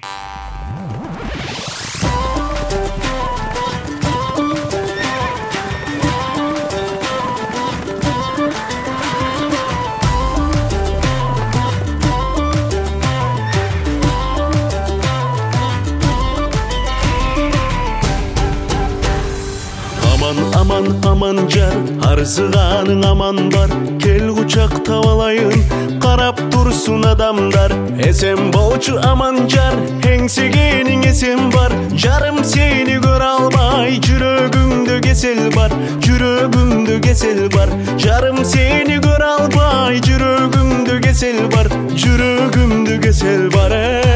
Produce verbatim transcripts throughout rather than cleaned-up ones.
Aman aman jar, арзығаның аман бар. Кел құшақтап алайын, қарап тұрсын адамдар. Есен болчу аман жар, еңсегенің есен бар. Жарым сені көр алмай, жүрегімді кесел бар. Жүрегімді кесел бар. Жарым сені көр албай, жүрегімді кесел бар. Жүрегімді кесел бар.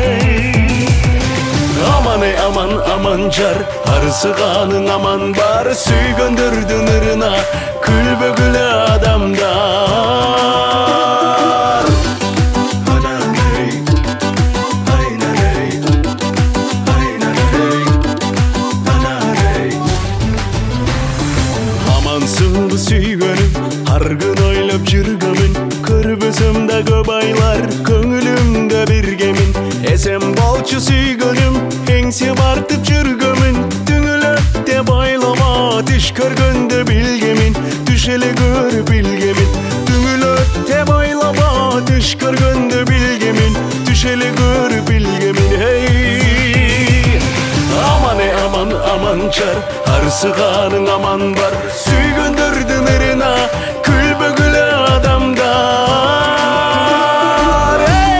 Aman ey aman aman jar, арзығаның аман бар. Сүйгөндөрдүн ырына күлбөгүлө адамдар. Ананей, айнаней, айнаней, ананей. Амансыңбы сүйгөнүм, аргын ойлоп жүргөмүн. Көрбөсөм да көп айлар, көңүлүмдө биргемин. Эсен болчу сүйгөнүм, еңсе бартып жүргөмүн. Түңүлөктө байлама, түш көргөндө билгемин. Түш эле көр билгемин. Түңүлөктө байлама, түш көргөндө билгемин. Түш эле көр билгемин. Hey! Aman ey aman aman жар, арзығаның аман бар. Сүйгөндөрдүн ырына күлбөгүлө адамдар.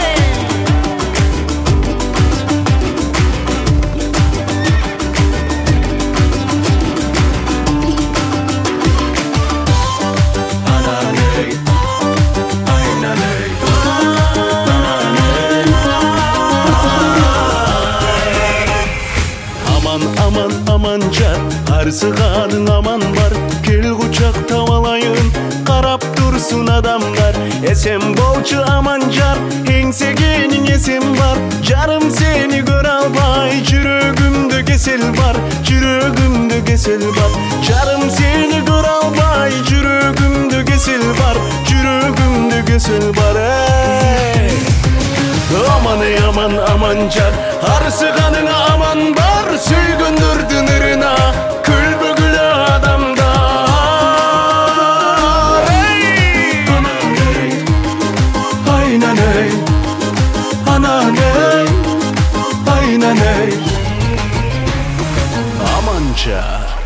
Aman aman aman jar, арзығаның аман бар. Кел құшақтап алайын, қарап тұрсын адамдар. Есен болчу аман жар, еңсегенің есен бар. Жарым сені көр албай, жүрегімді кесел бар. Жүрегімді кесел бар. Жарым сені көр албай, жүрегімді кесел бар. Жүрегімді кесел бар. Aman ey aman aman jar, арзығаның аман бар. Сүйгөндөрдүн ырына күлбөгүлө адамдар. Ананей, айнаней, ананей, айнаней. Аман жар.